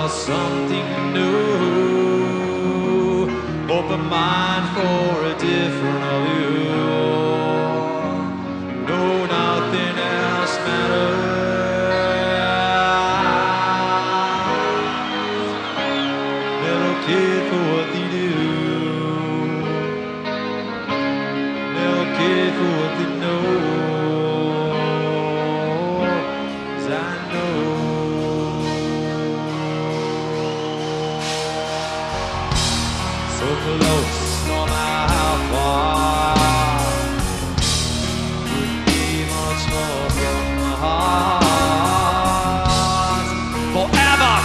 something new. Open mind for a different view. No, nothing else matters. Never cared for what they do. Never cared for what they know. 'Cause I know. So close, no matter how far.